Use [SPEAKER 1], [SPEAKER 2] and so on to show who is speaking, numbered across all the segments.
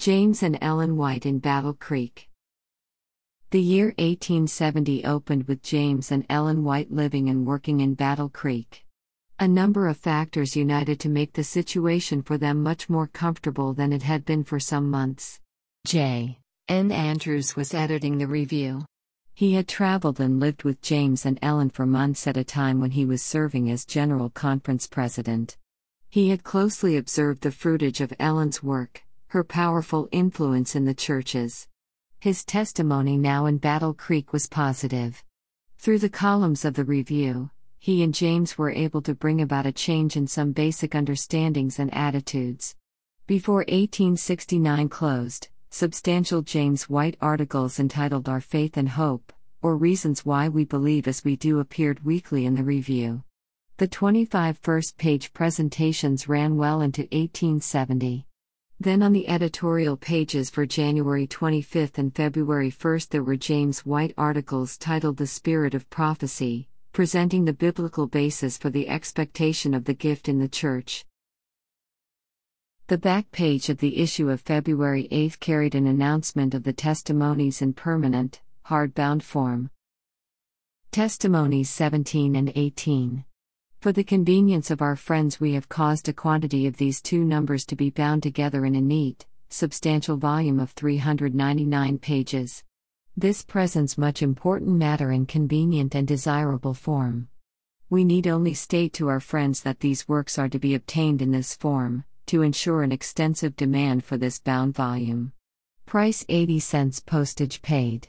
[SPEAKER 1] James and Ellen White in Battle Creek. The year 1870 opened with James and Ellen White living and working in Battle Creek. A number of factors united to make the situation for them much more comfortable than it had been for some months. J. N. Andrews was editing the review. He had traveled and lived with James and Ellen for months at a time when he was serving as General Conference President. He had closely observed the fruitage of Ellen's work, her powerful influence in the churches. His testimony now in Battle Creek was positive. Through the columns of the review, he and James were able to bring about a change in some basic understandings and attitudes. Before 1869 closed, substantial James White articles entitled Our Faith and Hope, or Reasons Why We Believe as We Do appeared weekly in the review. The 25 first-page presentations ran well into 1870. Then on the editorial pages for January 25 and February 1 there were James White articles titled The Spirit of Prophecy, presenting the biblical basis for the expectation of the gift in the church. The back page of the issue of February 8 carried an announcement of the testimonies in permanent, hardbound form. Testimonies 17 and 18. For the convenience of our friends, we have caused a quantity of these two numbers to be bound together in a neat, substantial volume of 399 pages. This presents much important matter in convenient and desirable form. We need only state to our friends that these works are to be obtained in this form, to ensure an extensive demand for this bound volume. Price 80 cents, postage paid.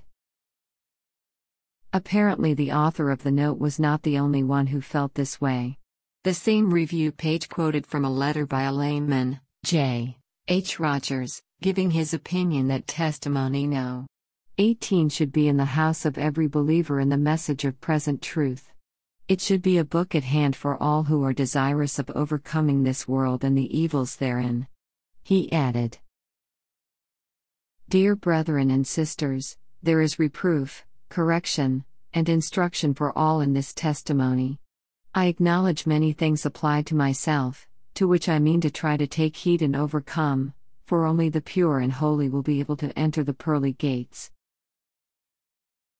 [SPEAKER 1] Apparently the author of the note was not the only one who felt this way. The same review page quoted from a letter by a layman, J. H. Rogers, giving his opinion that testimony No. 18 should be in the house of every believer in the message of present truth. It should be a book at hand for all who are desirous of overcoming this world and the evils therein. He added, Dear brethren and sisters, there is reproof, correction, and instruction for all in this testimony. I acknowledge many things apply to myself, to which I mean to try to take heed and overcome, for only the pure and holy will be able to enter the pearly gates.